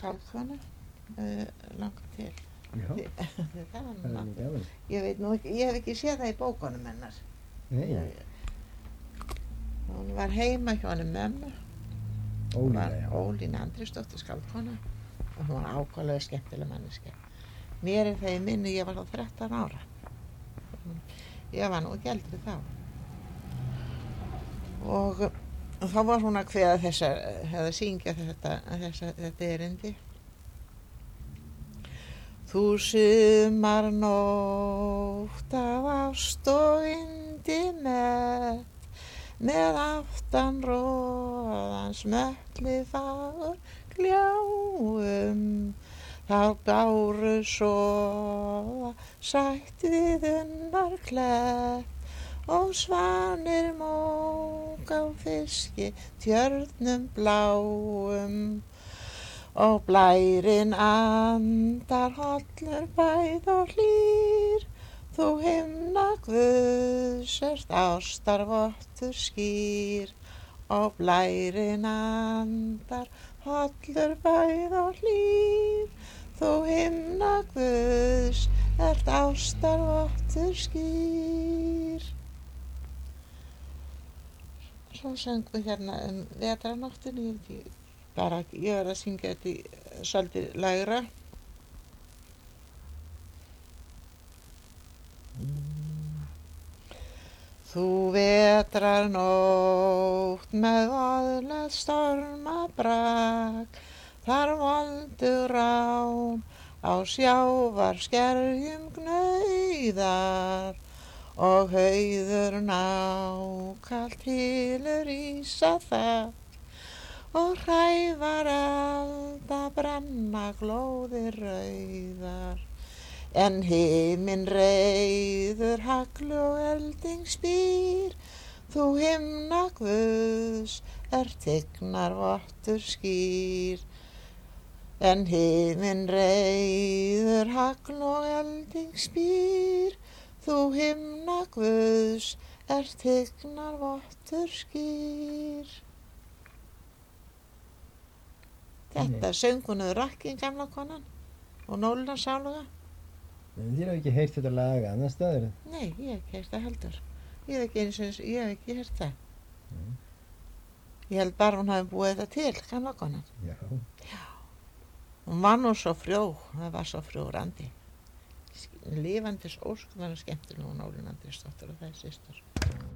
skáldkona langar til. Já, Það var það er nú gaman. ég veit nú ekki, ég hef ekki séð það í bókunum hennar. Nei, Hún var heima hjá henni mömmu. Ólína, já. Ólína Andrésdóttir skáldkona og hún var ákaflega skemmtileg manneskja. Mér er það í minni, ég var þá 13 ára. Ég var nú ekki eldri þá. Og þá var hún að kveða að syngja þetta erindi. Þú sumarnótt af ást og yndi með aftan roðans möttli fagur gljáum, þá gáru sofa sætt við unnar klett og svanir mók á fiski tjörnum bláum og blærinn andar hollur bæð og hlýr, þú himna Guðs ert ástarvottur skýr og blærinn andar hollur bæð og hlýr, þú himna Guðs ert ástarvottur skýr. Svo söngum við hérna vetranóttinni, ég var að syngja þetta svolítið lægra. Þú vetrarnótt með voðlegt stormabrak, þar voldur rán á sjávarskerjum gnauðar og hauður nákalt hylur ísa það og hrævar elda brenna glóðir rauðar. En himinn reiður hagl og elding spýr, þú himna Guðs tignar vottur skýr. En himinn reiður hagl og elding spýr, þú himna Guðs tignar vottur skýr. Þetta söng hún Rakkinn gamla konan og Nólina sáluga. En þér hef ekki heyrt þetta lag annar staðar? Nei, ég hef ekki heyrt það heldur. Ég hef ekki heyrt það. Ég held bara hún hafi búið þetta til, gamla konan. Já. Já. Hún var nú svo frjó, það var svo frjórandi. Lifandis ósköp var skemmtileg hún Ólína Andrésdóttir og það er systur.